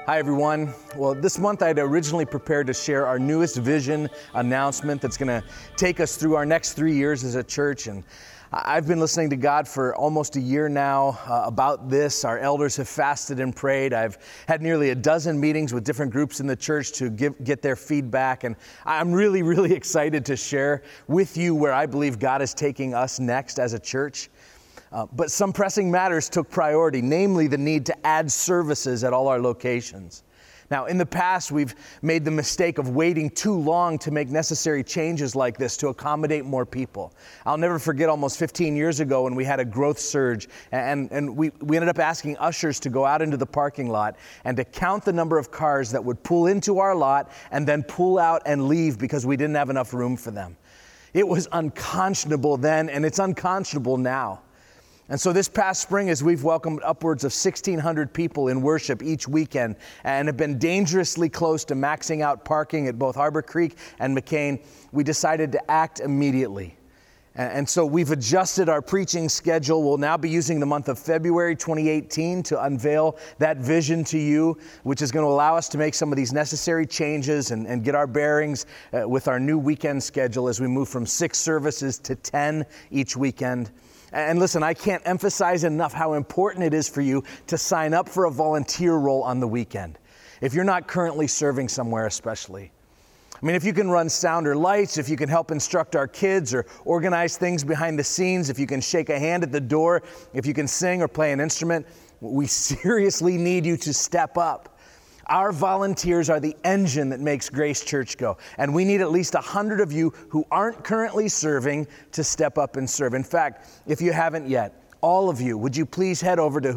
Hi, everyone. Well, this month I'd originally prepared to share our newest vision announcement that's going to take us through our next 3 years as a church. And I've been listening to God for almost a year now about this. Our elders have fasted and prayed. I've had nearly a dozen meetings with different groups in the church to get their feedback. And I'm really excited to share with you where I believe God is taking us next as a church. But some pressing matters took priority, namely the need to add services at all our locations. Now, in the past, we've made the mistake of waiting too long to make necessary changes like this to accommodate more people. I'll never forget almost 15 years ago when we had a growth surge and we ended up asking ushers to go out into the parking lot and to count the number of cars that would pull into our lot and then pull out and leave because we didn't have enough room for them. It was unconscionable then, and it's unconscionable now. And so this past spring, as we've welcomed upwards of 1,600 people in worship each weekend and have been dangerously close to maxing out parking at both Harbor Creek and McCain, we decided to act immediately. And so we've adjusted our preaching schedule. We'll now be using the month of February 2018 to unveil that vision to you, which is going to allow us to make some of these necessary changes and get our bearings with our new weekend schedule as we move from 6 services to 10 each weekend. And listen, I can't emphasize enough how important it is for you to sign up for a volunteer role on the weekend, if you're not currently serving somewhere especially. I mean, if you can run sound or lights, if you can help instruct our kids or organize things behind the scenes, if you can shake a hand at the door, if you can sing or play an instrument, we seriously need you to step up. Our volunteers are the engine that makes Grace Church go. And we need at least 100 of you who aren't currently serving to step up and serve. In fact, if you haven't yet, all of you, would you please head over to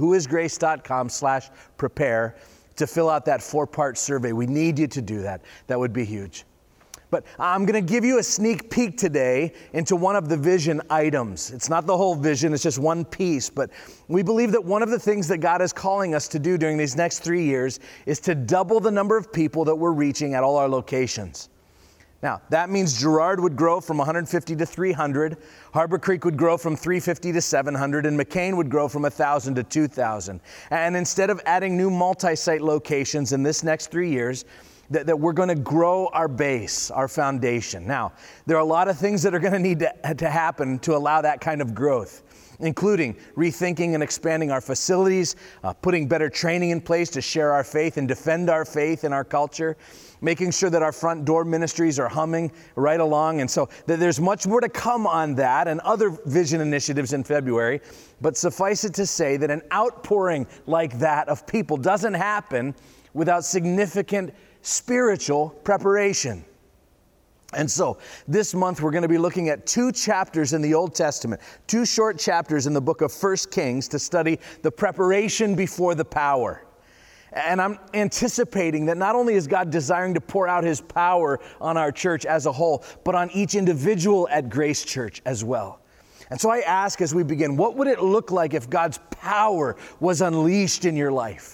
whoisgrace.com/prepare to fill out that 4-part survey. We need you to do that. That would be huge. But I'm going to give you a sneak peek today into one of the vision items. It's not the whole vision, it's just one piece. But we believe that one of the things that God is calling us to do during these next 3 years is to double the number of people that we're reaching at all our locations. Now, that means Girard would grow from 150 to 300, Harbor Creek would grow from 350 to 700, and McCain would grow from 1,000 to 2,000. And instead of adding new multi-site locations in this next 3 years, that we're going to grow our base, our foundation. Now, there are a lot of things that are going to need to happen to allow that kind of growth, including rethinking and expanding our facilities, putting better training in place to share our faith and defend our faith in our culture, making sure that our front door ministries are humming right along. And so there's much more to come on that and other vision initiatives in February. But suffice it to say that an outpouring like that of people doesn't happen without significant spiritual preparation. And so this month we're going to be looking at 2 chapters in the Old Testament, 2 short chapters in the book of 1 Kings to study the preparation before the power. And I'm anticipating that not only is God desiring to pour out His power on our church as a whole, but on each individual at Grace Church as well. And so I ask as we begin, what would it look like if God's power was unleashed in your life?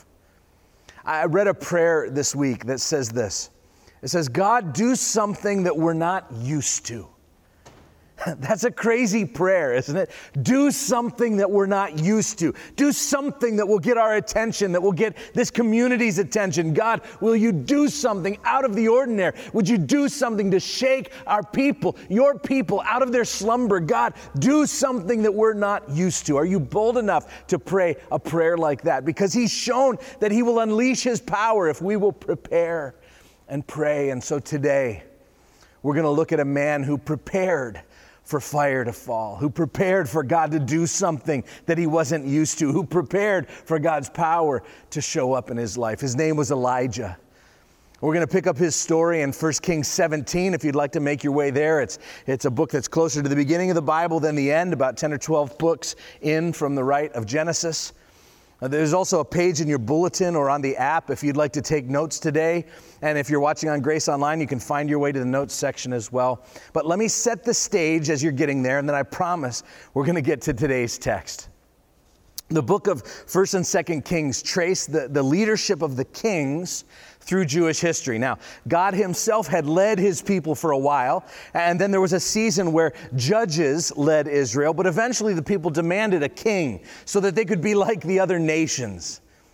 I read a prayer this week that says this. It says, God, do something that we're not used to. That's a crazy prayer, isn't it? Do something that we're not used to. Do something that will get our attention, that will get this community's attention. God, will you do something out of the ordinary? Would you do something to shake our people, your people, out of their slumber? God, do something that we're not used to. Are you bold enough to pray a prayer like that? Because He's shown that He will unleash His power if we will prepare and pray. And so today, we're going to look at a man who prepared for fire to fall, who prepared for God to do something that he wasn't used to, who prepared for God's power to show up in his life. His name was Elijah. We're going to pick up his story in 1 Kings 17. If you'd like to make your way there, it's a book that's closer to the beginning of the Bible than the end, about 10 or 12 books in from the right of Genesis. There's also a page in your bulletin or on the app if you'd like to take notes today. And if you're watching on Grace Online, you can find your way to the notes section as well. But let me set the stage as you're getting there, and then I promise we're going to get to today's text. The book of 1st and 2nd Kings trace the leadership of the kings through Jewish history. Now, God Himself had led His people for a while, and then there was a season where judges led Israel, but eventually the people demanded a king so that they could be like the other nations.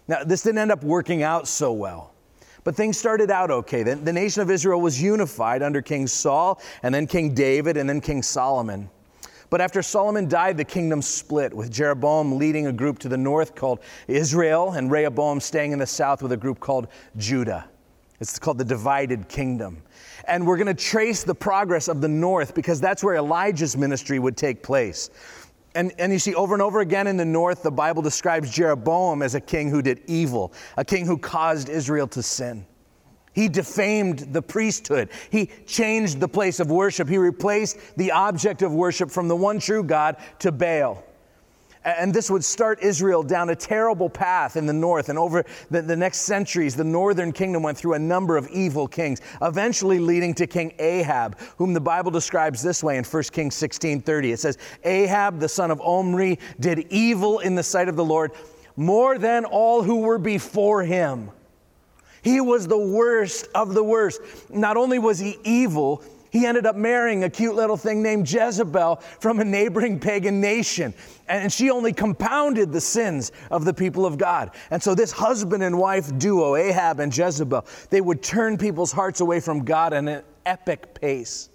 Now, this didn't end up working out so well. But things started out okay. The nation of Israel was unified under King Saul, and then King David, and then King Solomon. But after Solomon died, the kingdom split, with Jeroboam leading a group to the north called Israel, and Rehoboam staying in the south with a group called Judah. It's called the divided kingdom. And we're going to trace the progress of the north because that's where Elijah's ministry would take place. And you see, over and over again in the north, the Bible describes Jeroboam as a king who did evil, a king who caused Israel to sin. He defamed the priesthood. He changed the place of worship. He replaced the object of worship from the one true God to Baal. And this would start Israel down a terrible path in the north. And over the next centuries, the northern kingdom went through a number of evil kings, eventually leading to King Ahab, whom the Bible describes this way in 1 Kings 16:30. It says, Ahab, the son of Omri, did evil in the sight of the Lord more than all who were before him. He was the worst of the worst. Not only was he evil, he ended up marrying a cute little thing named Jezebel from a neighboring pagan nation. And she only compounded the sins of the people of God. And so this husband and wife duo, Ahab and Jezebel, they would turn people's hearts away from God at an epic pace.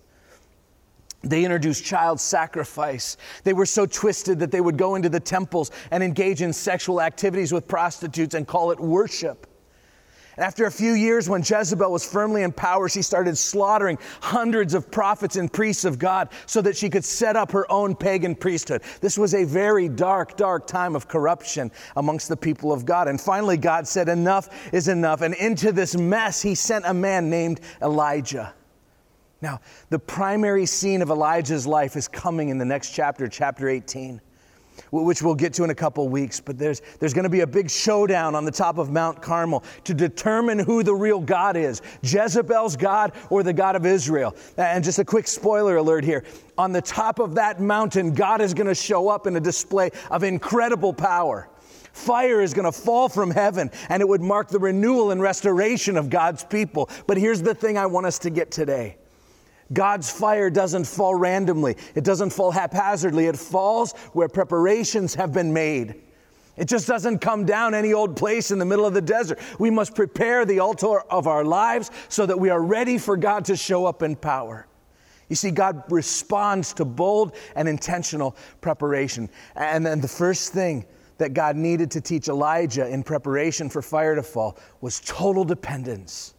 They introduced child sacrifice. They were so twisted that they would go into the temples and engage in sexual activities with prostitutes and call it worship. After a few years, when Jezebel was firmly in power, she started slaughtering hundreds of prophets and priests of God so that she could set up her own pagan priesthood. This was a very dark, dark time of corruption amongst the people of God. And finally, God said, enough is enough. And into this mess, he sent a man named Elijah. Now, the primary scene of Elijah's life is coming in the next chapter, chapter 18. Which we'll get to in a couple weeks, but there's going to be a big showdown on the top of Mount Carmel to determine who the real God is, Jezebel's God or the God of Israel. And just a quick spoiler alert here. On the top of that mountain, God is going to show up in a display of incredible power. Fire is going to fall from heaven, and it would mark the renewal and restoration of God's people. But here's the thing I want us to get today. God's fire doesn't fall randomly. It doesn't fall haphazardly. It falls where preparations have been made. It just doesn't come down any old place in the middle of the desert. We must prepare the altar of our lives so that we are ready for God to show up in power. You see, God responds to bold and intentional preparation. And then the first thing that God needed to teach Elijah in preparation for fire to fall was total dependence.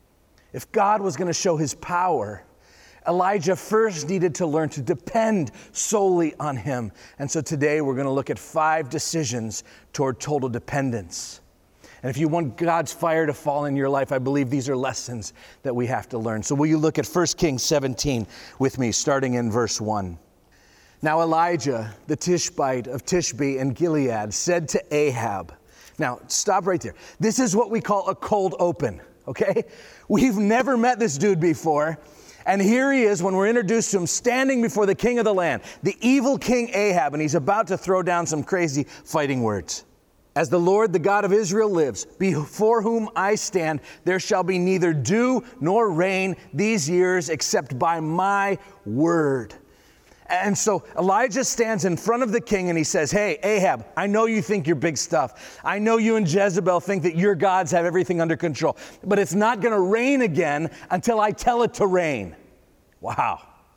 If God was going to show his power, Elijah first needed to learn to depend solely on him. And so today we're going to look at 5 decisions toward total dependence. And if you want God's fire to fall in your life, I believe these are lessons that we have to learn. So will you look at 1 Kings 17 with me, starting in verse 1. Now Elijah, the Tishbite of Tishbe in Gilead, said to Ahab. Now, stop right there. This is what we call a cold open, okay? We've never met this dude before. And here he is when we're introduced to him standing before the king of the land, the evil King Ahab, and he's about to throw down some crazy fighting words. As the Lord, the God of Israel lives, before whom I stand, there shall be neither dew nor rain these years except by my word. And so Elijah stands in front of the king and he says, hey, Ahab, I know you think you're big stuff. I know you and Jezebel think that your gods have everything under control, but it's not going to rain again until I tell it to rain. Wow.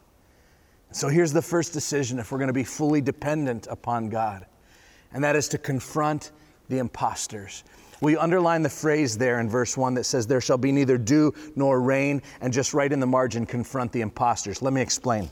So here's the first decision if we're going to be fully dependent upon God, and that is to confront the imposters. Will you underline the phrase there in verse 1 that says, there shall be neither dew nor rain, and just write in the margin, confront the imposters. Let me explain.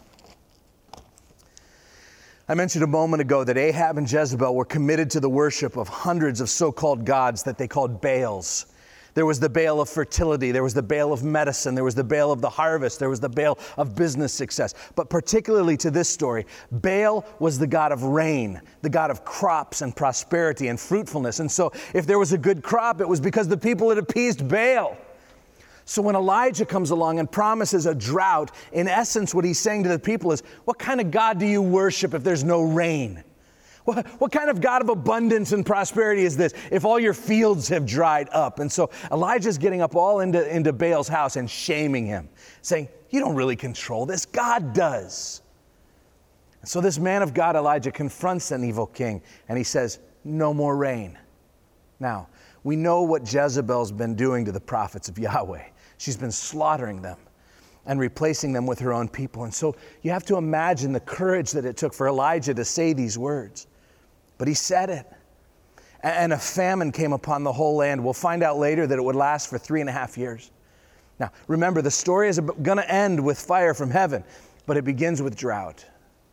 I mentioned a moment ago that Ahab and Jezebel were committed to the worship of hundreds of so-called gods that they called Baals. There was the Baal of fertility. There was the Baal of medicine. There was the Baal of the harvest. There was the Baal of business success. But particularly to this story, Baal was the god of rain, the god of crops and prosperity and fruitfulness. And so if there was a good crop, it was because the people had appeased Baal. So when Elijah comes along and promises a drought, in essence, what he's saying to the people is, what kind of God do you worship if there's no rain? What kind of God of abundance and prosperity is this if all your fields have dried up? And so Elijah's getting up all into Baal's house and shaming him, saying, you don't really control this. God does. And so this man of God, Elijah, confronts an evil king, and he says, no more rain. Now, We know what Jezebel's been doing to the prophets of Yahweh. She's been slaughtering them and replacing them with her own people. And so you have to imagine the courage that it took for Elijah to say these words. But he said it. And a famine came upon the whole land. We'll find out later that it would last for 3.5 years. Now, remember, the story is going to end with fire from heaven, but it begins with drought.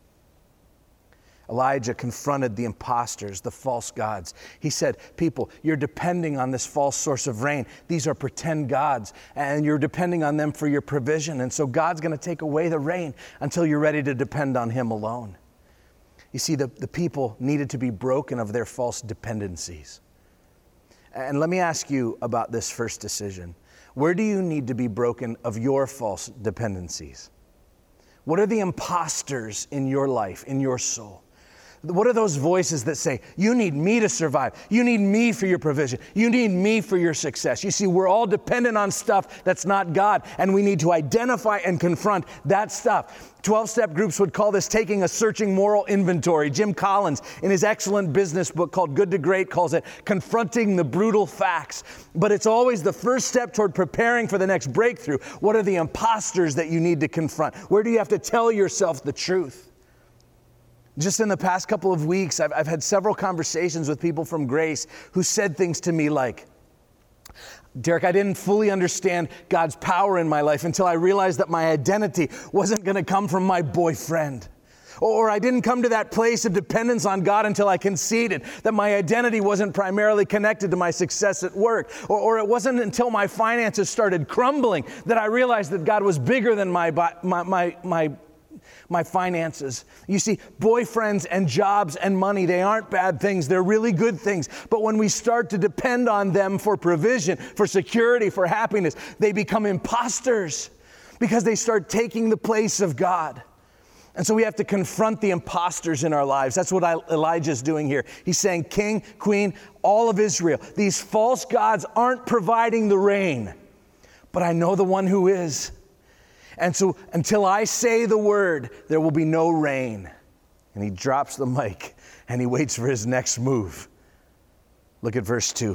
Elijah confronted the imposters, the false gods. He said, people, you're depending on this false source of rain. These are pretend gods, and you're depending on them for your provision. And so God's going to take away the rain until you're ready to depend on him alone. You see, the people needed to be broken of their false dependencies. And let me ask you about this first decision. Where do you need to be broken of your false dependencies? What are the imposters in your life, in your soul? What are those voices that say, you need me to survive. You need me for your provision. You need me for your success. You see, we're all dependent on stuff that's not God, and we need to identify and confront that stuff. 12-step groups would call this taking a searching moral inventory. Jim Collins, in his excellent business book called Good to Great, calls it confronting the brutal facts. But it's always the first step toward preparing for the next breakthrough. What are the imposters that you need to confront? Where do you have to tell yourself the truth? Just in the past couple of weeks, I've had several conversations with people from Grace who said things to me like, Derek, I didn't fully understand God's power in my life until I realized that my identity wasn't going to come from my boyfriend. Or I didn't come to that place of dependence on God until I conceded that my identity wasn't primarily connected to my success at work. Or it wasn't until my finances started crumbling that I realized that God was bigger than my finances. You see, boyfriends and jobs and money, they aren't bad things. They're really good things. But when we start to depend on them for provision, for security, for happiness, they become imposters because they start taking the place of God. And so we have to confront the imposters in our lives. That's what Elijah's doing here. He's saying, king, queen, all of Israel, these false gods aren't providing the rain, but I know the one who is. And so until I say the word, there will be no rain. And he drops the mic and he waits for his next move. Look at verse 2.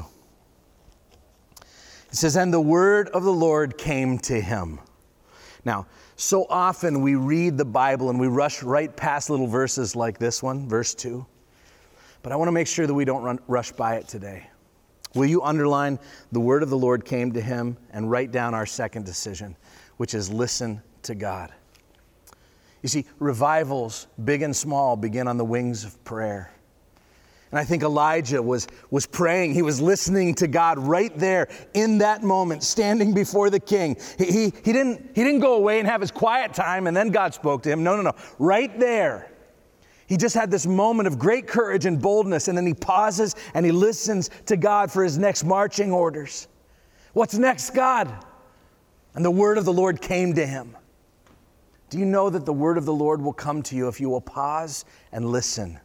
It says, and the word of the Lord came to him. Now, so often we read the Bible and we rush right past little verses like this one, verse 2. But I want to make sure that we don't rush by it today. Will you underline the word of the Lord came to him and write down our second decision, which is listen to God. You see, revivals, big and small, begin on the wings of prayer. And I think Elijah was praying. He was listening to God right there in that moment, standing before the king. He didn't go away and have his quiet time and then God spoke to him. No. Right there. He just had this moment of great courage and boldness, and then he pauses and he listens to God for his next marching orders. What's next, God? And the word of the Lord came to him. Do you know that the word of the Lord will come to you if you will pause and listen?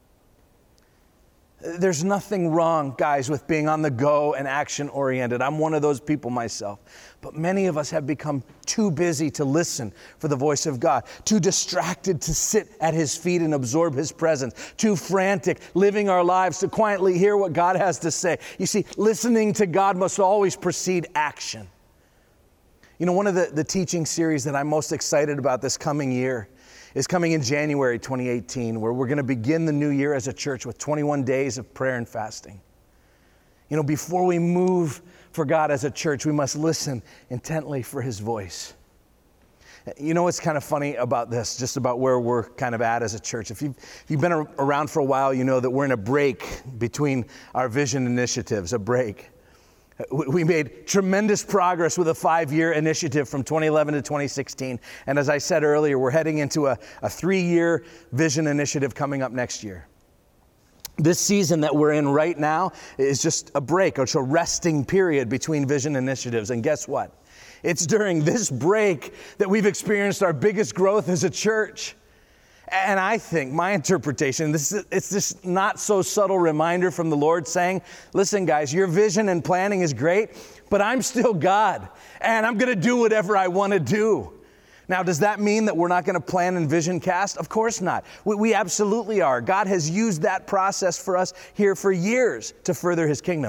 There's nothing wrong, guys, with being on the go and action-oriented. I'm one of those people myself. But many of us have become too busy to listen for the voice of God, too distracted to sit at his feet and absorb his presence, too frantic living our lives to quietly hear what God has to say. You see, listening to God must always precede action. You know, one of the teaching series that I'm most excited about this coming year is coming in January 2018, where we're going to begin the new year as a church with 21 days of prayer and fasting. You know, before we move for God as a church, we must listen intently for his voice. You know what's kind of funny about this, just about where we're kind of at as a church? If you've been around for a while, you know that we're in a break between our vision initiatives, a break. We made tremendous progress with a 5-year initiative from 2011 to 2016. And as I said earlier, we're heading into a 3-year vision initiative coming up next year. This season that we're in right now is just a break. It's a resting period between vision initiatives. And guess what? It's during this break that we've experienced our biggest growth as a church. And I think my interpretation, it's this not so subtle reminder from the Lord saying, listen, guys, your vision and planning is great, but I'm still God, and I'm going to do whatever I want to do. Now, does that mean that we're not going to plan and vision cast? Of course not. We absolutely are. God has used that process for us here for years to further his kingdom.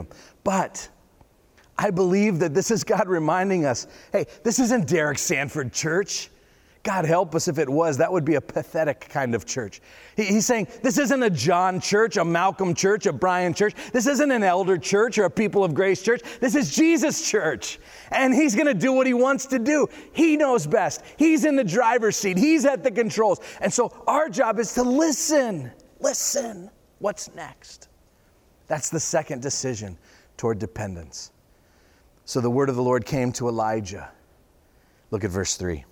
But I believe that this is God reminding us, hey, this isn't Derek Sanford Church. God help us if it was. That would be a pathetic kind of church. He's saying this isn't a John church, a Malcolm church, a Brian church. This isn't an elder church or a People of Grace church. This is Jesus' church. And he's going to do what he wants to do. He knows best. He's in the driver's seat. He's at the controls. And so our job is to listen. Listen. What's next? That's the second decision toward dependence. So the word of the Lord came to Elijah. Look at verse 3.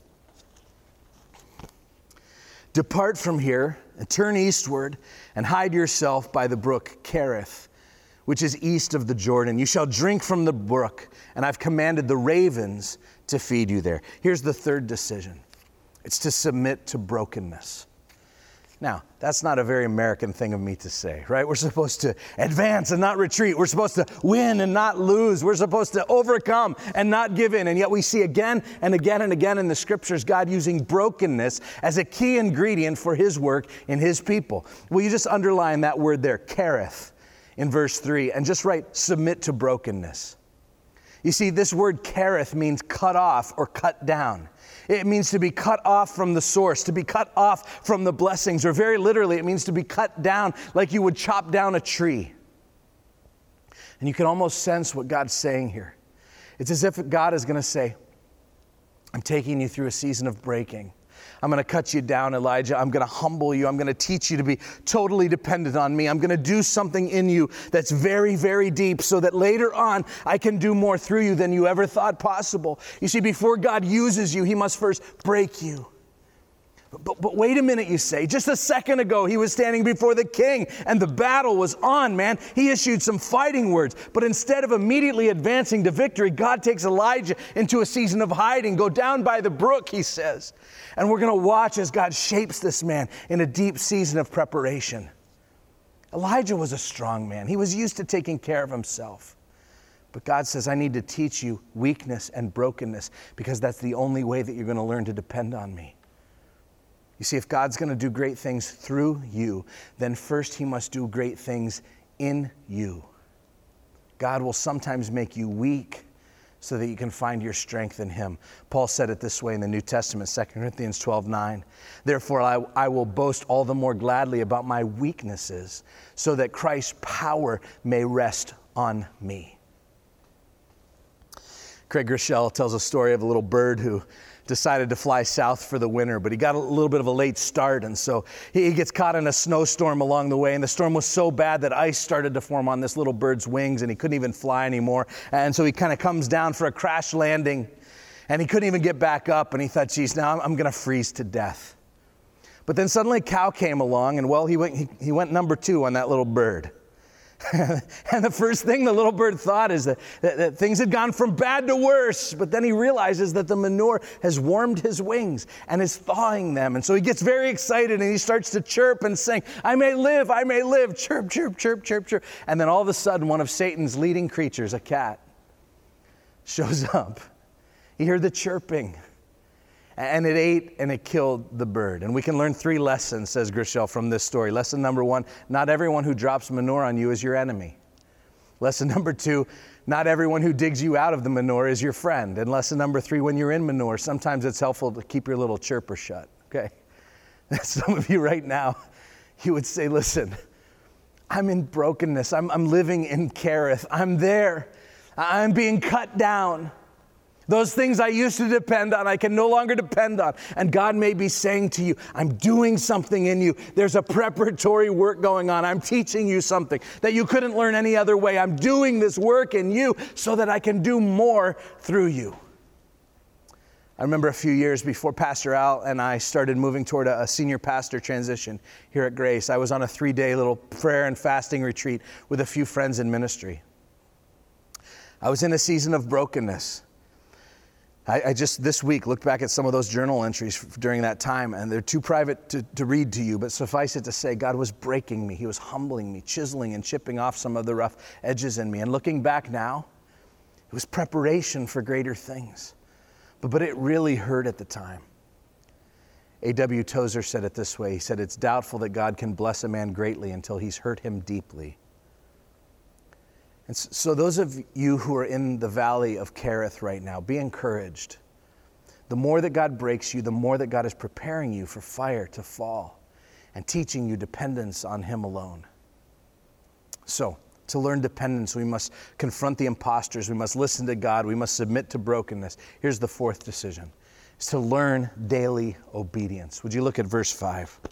Depart from here and turn eastward and hide yourself by the brook Kerith, which is east of the Jordan. You shall drink from the brook, and I've commanded the ravens to feed you there. Here's the third decision. It's to submit to brokenness. Now, that's not a very American thing of me to say, right? We're supposed to advance and not retreat. We're supposed to win and not lose. We're supposed to overcome and not give in. And yet we see again and again and again in the scriptures God using brokenness as a key ingredient for his work in his people. Will you just underline that word there, Kerith, in verse 3, and just write submit to brokenness. You see, this word Kerith means cut off or cut down. It means to be cut off from the source, to be cut off from the blessings, or very literally, it means to be cut down like you would chop down a tree. And you can almost sense what God's saying here. It's as if God is going to say, I'm taking you through a season of breaking. I'm going to cut you down, Elijah. I'm going to humble you. I'm going to teach you to be totally dependent on me. I'm going to do something in you that's very, very deep so that later on I can do more through you than you ever thought possible. You see, before God uses you, he must first break you. But wait a minute, you say. Just a second ago, he was standing before the king and the battle was on, man. He issued some fighting words. But instead of immediately advancing to victory, God takes Elijah into a season of hiding. Go down by the brook, he says. And we're going to watch as God shapes this man in a deep season of preparation. Elijah was a strong man. He was used to taking care of himself. But God says, I need to teach you weakness and brokenness because that's the only way that you're going to learn to depend on me. You see, if God's going to do great things through you, then first he must do great things in you. God will sometimes make you weak so that you can find your strength in him. Paul said it this way in the New Testament, 2 Corinthians 12:9. Therefore, I will boast all the more gladly about my weaknesses so that Christ's power may rest on me. Craig Groeschel tells a story of a little bird who decided to fly south for the winter, but he got a little bit of a late start, and so he gets caught in a snowstorm along the way, and the storm was so bad that ice started to form on this little bird's wings, and he couldn't even fly anymore, and so he kind of comes down for a crash landing, and he couldn't even get back up, and he thought, geez, now I'm going to freeze to death. But then suddenly a cow came along, and well, he went number 2 on that little bird. And the first thing the little bird thought is that things had gone from bad to worse. But then he realizes that the manure has warmed his wings and is thawing them. And so he gets very excited and he starts to chirp and sing, I may live, chirp, chirp, chirp, chirp, chirp. And then all of a sudden, one of Satan's leading creatures, a cat, shows up. He heard the chirping. And it ate and it killed the bird. And we can learn 3 lessons, says Groeschel, from this story. Lesson number 1, not everyone who drops manure on you is your enemy. Lesson number 2, not everyone who digs you out of the manure is your friend. And lesson number 3, when you're in manure, sometimes it's helpful to keep your little chirper shut, okay? Some of you right now, you would say, listen, I'm in brokenness. I'm living in Kerith. I'm there. I'm being cut down. Those things I used to depend on, I can no longer depend on. And God may be saying to you, I'm doing something in you. There's a preparatory work going on. I'm teaching you something that you couldn't learn any other way. I'm doing this work in you so that I can do more through you. I remember a few years before Pastor Al and I started moving toward a senior pastor transition here at Grace. I was on a 3-day little prayer and fasting retreat with a few friends in ministry. I was in a season of brokenness. I just this week looked back at some of those journal entries during that time, and they're too private to read to you, but suffice it to say, God was breaking me. He was humbling me, chiseling and chipping off some of the rough edges in me. And looking back now, it was preparation for greater things. But it really hurt at the time. A.W. Tozer said it this way. He said, it's doubtful that God can bless a man greatly until he's hurt him deeply. And so those of you who are in the valley of Kerith right now, be encouraged. The more that God breaks you, the more that God is preparing you for fire to fall and teaching you dependence on Him alone. So, to learn dependence, we must confront the imposters. We must listen to God. We must submit to brokenness. Here's the fourth decision. It's to learn daily obedience. Would you look at verse 5?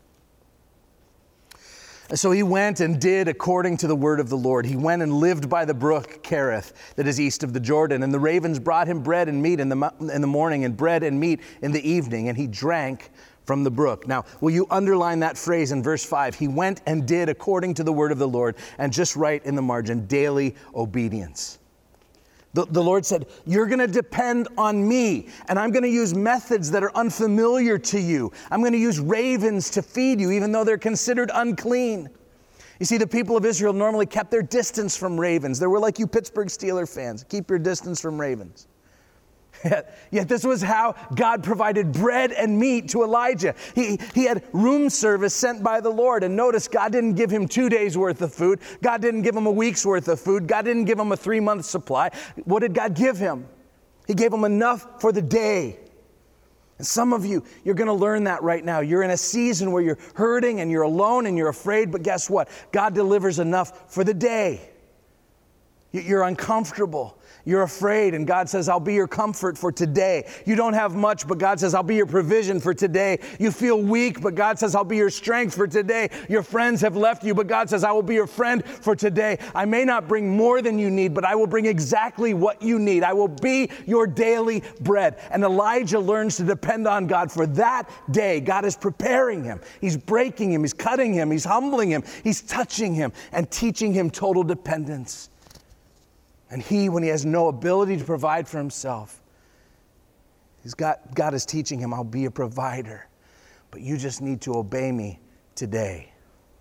So he went and did according to the word of the Lord. He went and lived by the brook Kerith that is east of the Jordan. And the ravens brought him bread and meat in the morning and bread and meat in the evening. And he drank from the brook. Now, will you underline that phrase in verse 5? He went and did according to the word of the Lord. And just write in the margin, daily obedience. The Lord said, you're going to depend on me, and I'm going to use methods that are unfamiliar to you. I'm going to use ravens to feed you, even though they're considered unclean. You see, the people of Israel normally kept their distance from ravens. They were like you Pittsburgh Steelers fans. Keep your distance from ravens. Yet this was how God provided bread and meat to Elijah. He had room service sent by the Lord. And notice, God didn't give him 2 days worth of food. God didn't give him a week's worth of food. God didn't give him a 3-month supply. What did God give him? He gave him enough for the day. And some of you, you're going to learn that right now. You're in a season where you're hurting and you're alone and you're afraid. But guess what? God delivers enough for the day. You're uncomfortable. You're afraid, and God says, I'll be your comfort for today. You don't have much, but God says, I'll be your provision for today. You feel weak, but God says, I'll be your strength for today. Your friends have left you, but God says, I will be your friend for today. I may not bring more than you need, but I will bring exactly what you need. I will be your daily bread. And Elijah learns to depend on God for that day. God is preparing him. He's breaking him. He's cutting him. He's humbling him. He's touching him and teaching him total dependence. And when he has no ability to provide for himself, God is teaching him, I'll be a provider, but you just need to obey me today.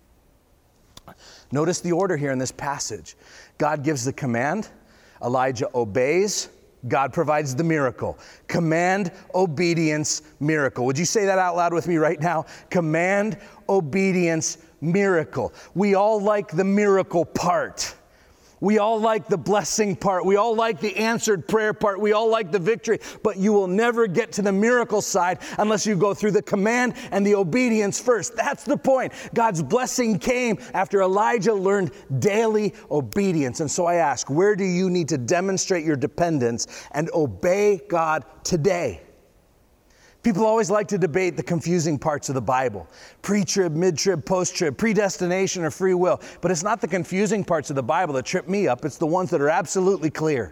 Notice the order here in this passage. God gives the command, Elijah obeys, God provides the miracle. Command, obedience, miracle. Would you say that out loud with me right now? Command, obedience, miracle. We all like the miracle part. We all like the blessing part. We all like the answered prayer part. We all like the victory. But you will never get to the miracle side unless you go through the command and the obedience first. That's the point. God's blessing came after Elijah learned daily obedience. And so I ask, where do you need to demonstrate your dependence and obey God today? People always like to debate the confusing parts of the Bible. Pre-trib, mid-trib, post-trib, predestination or free will. But it's not the confusing parts of the Bible that trip me up. It's the ones that are absolutely clear.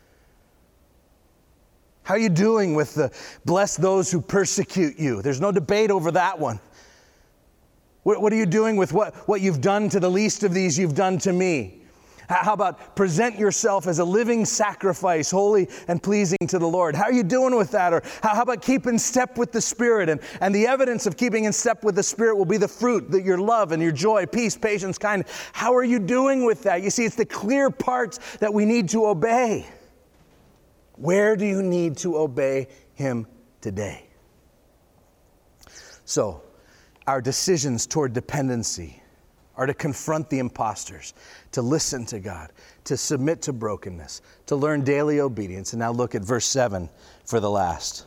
How are you doing with the bless those who persecute you? There's no debate over that one. What are you doing with what you've done to the least of these you've done to me? How about present yourself as a living sacrifice, holy and pleasing to the Lord? How are you doing with that? Or how about keep in step with the Spirit? And the evidence of keeping in step with the Spirit will be the fruit, your love and your joy, peace, patience, kindness. How are you doing with that? You see, it's the clear parts that we need to obey. Where do you need to obey Him today? So, our decisions toward dependency are to confront the imposters, to listen to God, to submit to brokenness, to learn daily obedience. And now look at verse 7 for the last.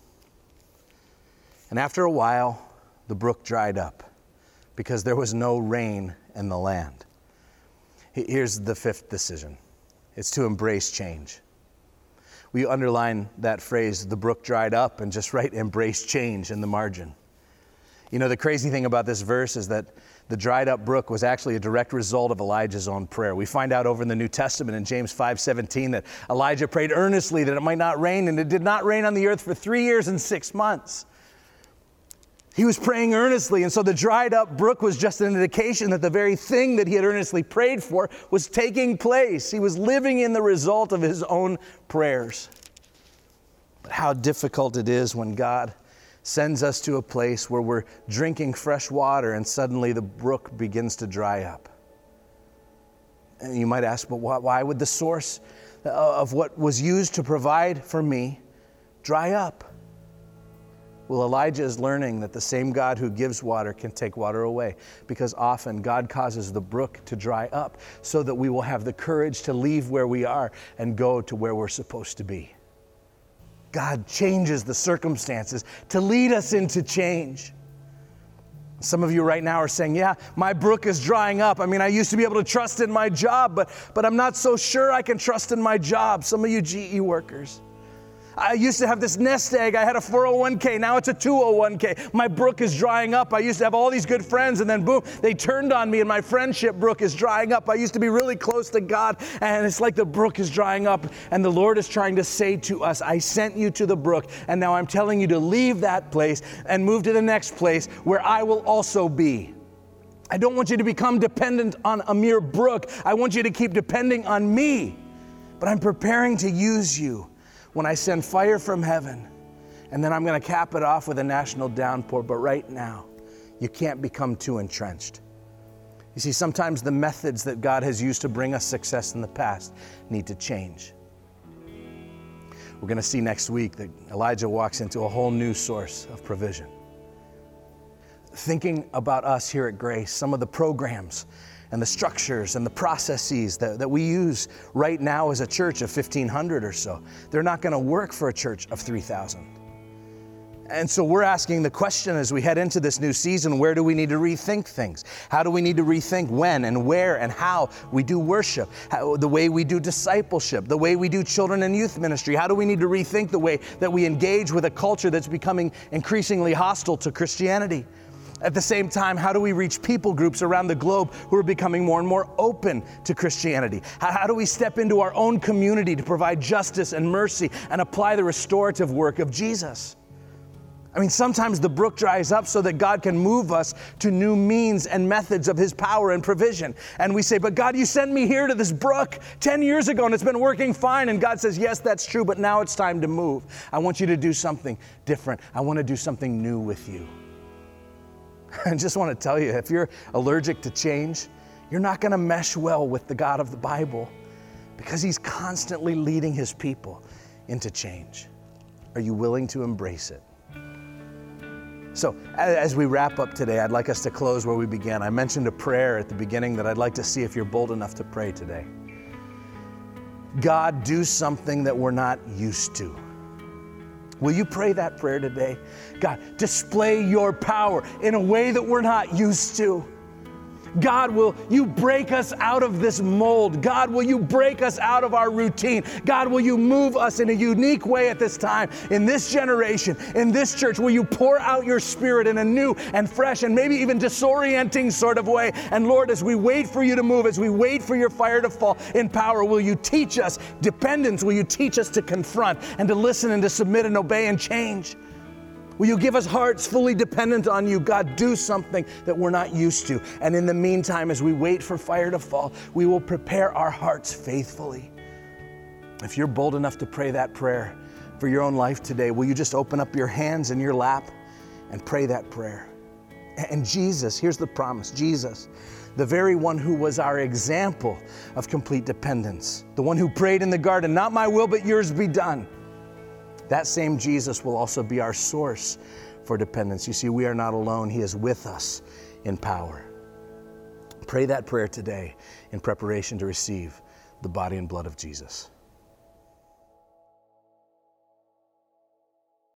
And after a while, the brook dried up because there was no rain in the land. Here's the fifth decision. It's to embrace change. We underline that phrase, the brook dried up, and just write embrace change in the margin. You know, the crazy thing about this verse is that the dried up brook was actually a direct result of Elijah's own prayer. We find out over in the New Testament in James 5:17 that Elijah prayed earnestly that it might not rain, and it did not rain on the earth for 3 years and 6 months. He was praying earnestly, and so the dried up brook was just an indication that the very thing that he had earnestly prayed for was taking place. He was living in the result of his own prayers. But how difficult it is when God sends us to a place where we're drinking fresh water and suddenly the brook begins to dry up. And you might ask, but why would the source of what was used to provide for me dry up? Well, Elijah is learning that the same God who gives water can take water away, because often God causes the brook to dry up so that we will have the courage to leave where we are and go to where we're supposed to be. God changes the circumstances to lead us into change. Some of you right now are saying, yeah, my brook is drying up. I mean, I used to be able to trust in my job, but I'm not so sure I can trust in my job. Some of you GE workers. I used to have this nest egg. I had a 401k. Now it's a 201k. My brook is drying up. I used to have all these good friends, and then boom, they turned on me, and my friendship brook is drying up. I used to be really close to God, and it's like the brook is drying up. And the Lord is trying to say to us, I sent you to the brook, and now I'm telling you to leave that place and move to the next place where I will also be. I don't want you to become dependent on a mere brook. I want you to keep depending on me. But I'm preparing to use you when I send fire from heaven, and then I'm going to cap it off with a national downpour. But right now, you can't become too entrenched. You see, sometimes the methods that God has used to bring us success in the past need to change. We're going to see next week that Elijah walks into a whole new source of provision. Thinking about us here at Grace, some of the programs and the structures and the processes that we use right now as a church of 1,500 or so, they're not going to work for a church of 3,000. And so we're asking the question as we head into this new season, where do we need to rethink things? How do we need to rethink when and where and how we do worship, the way we do discipleship, the way we do children and youth ministry? How do we need to rethink the way that we engage with a culture that's becoming increasingly hostile to Christianity? At the same time, how do we reach people groups around the globe who are becoming more and more open to Christianity? How do we step into our own community to provide justice and mercy and apply the restorative work of Jesus? I mean, sometimes the brook dries up so that God can move us to new means and methods of His power and provision. And we say, but God, you sent me here to this brook 10 years ago and it's been working fine. And God says, yes, that's true, but now it's time to move. I want you to do something different. I want to do something new with you. I just want to tell you, if you're allergic to change, you're not going to mesh well with the God of the Bible, because He's constantly leading His people into change. Are you willing to embrace it? So as we wrap up today, I'd like us to close where we began. I mentioned a prayer at the beginning that I'd like to see if you're bold enough to pray today. God, do something that we're not used to. Will you pray that prayer today? God, display your power in a way that we're not used to. God, will you break us out of this mold? God, will you break us out of our routine? God, will you move us in a unique way at this time, in this generation, in this church? Will you pour out your Spirit in a new and fresh and maybe even disorienting sort of way? And Lord, as we wait for you to move, as we wait for your fire to fall in power, will you teach us dependence? Will you teach us to confront and to listen and to submit and obey and change? Will you give us hearts fully dependent on you? God, do something that we're not used to. And in the meantime, as we wait for fire to fall, we will prepare our hearts faithfully. If you're bold enough to pray that prayer for your own life today, will you just open up your hands in your lap and pray that prayer? And Jesus, here's the promise, Jesus, the very one who was our example of complete dependence, the one who prayed in the garden, not my will, but yours be done. That same Jesus will also be our source for dependence. You see, we are not alone. He is with us in power. Pray that prayer today in preparation to receive the body and blood of Jesus.